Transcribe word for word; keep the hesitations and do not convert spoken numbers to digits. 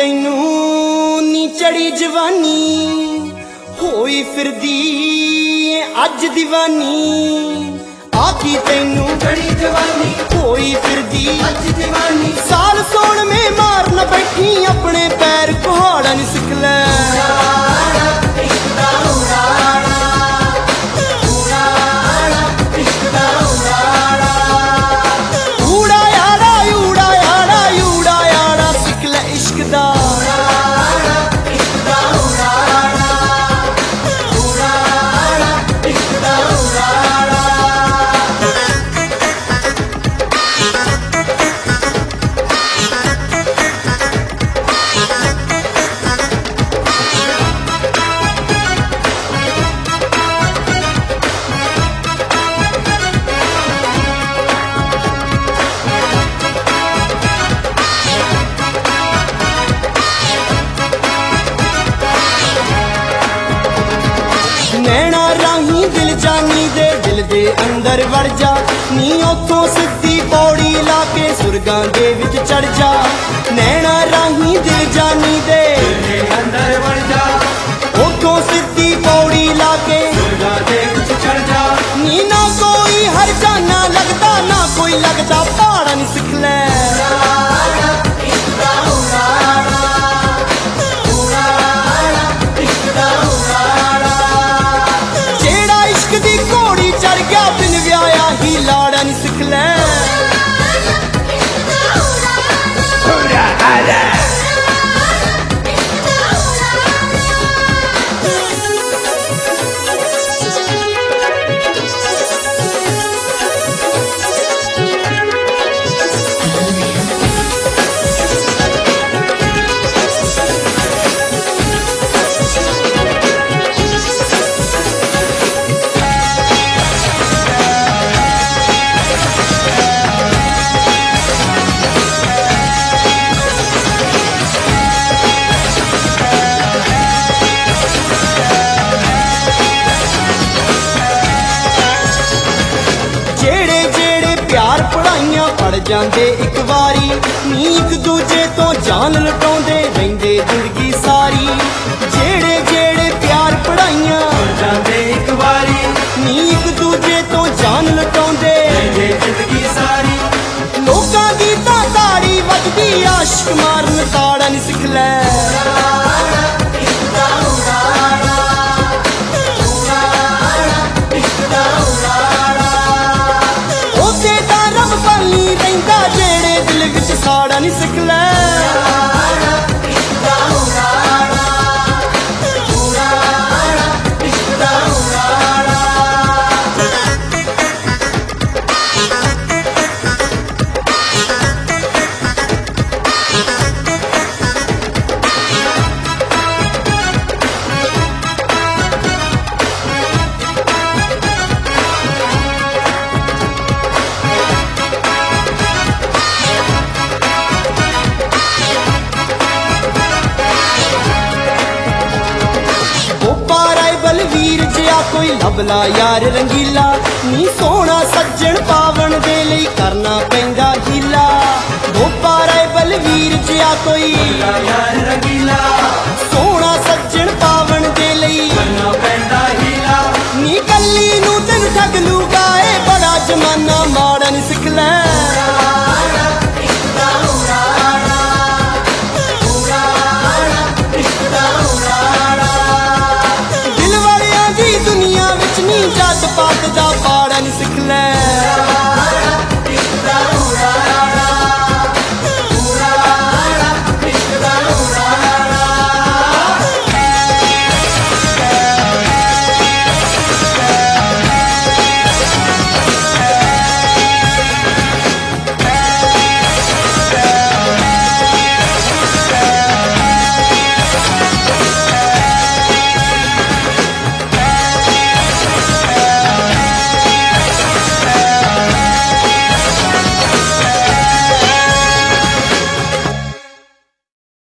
तैनू नी चढ़ी जवानी होई फिरदी अज दीवानी आकी तैनू चढ़ी जवानी होई फिरदी अज दीवानी साल सोन में मार न बैठी अपने पैर कुहाड़ा नी सिख लै नैना राही दिल जानी दे दिल दे अंदर वड़ जा नी उथों सीधी पौड़ी ला के सुरगां दे विच चढ़ जा नैना राही दिल जानी दे दिल दे अंदर वड़ जा उथों सीधी पौड़ी ला के सुरगां दे विच चढ़ जा नी ना कोई हर जाना लगदा ना कोई लगदा पहाड़ा नी सिख लै सिख लै पड़ जांदे एक वारी नी एक दूजे तो जान लुटाउंदे रहिंदे जिंदगी सारी जेड़े जेड़े प्यार पढ़ाइयां पड़ जांदे एक वारी नी एक दूजे तो जान लुटाउंदे रहिंदे जिंदगी सारी लोकां दी तां ताड़ी वजदी आशिक मारन ताड़ा नी सिख लै जेड़े दिल विच साड़ा नी सिख लै वीर जिया कोई लभला यार रंगीला नी सोना सज्जन पावन दे लई करना पैंदा हीला गोपा राय बलवीर जिया कोई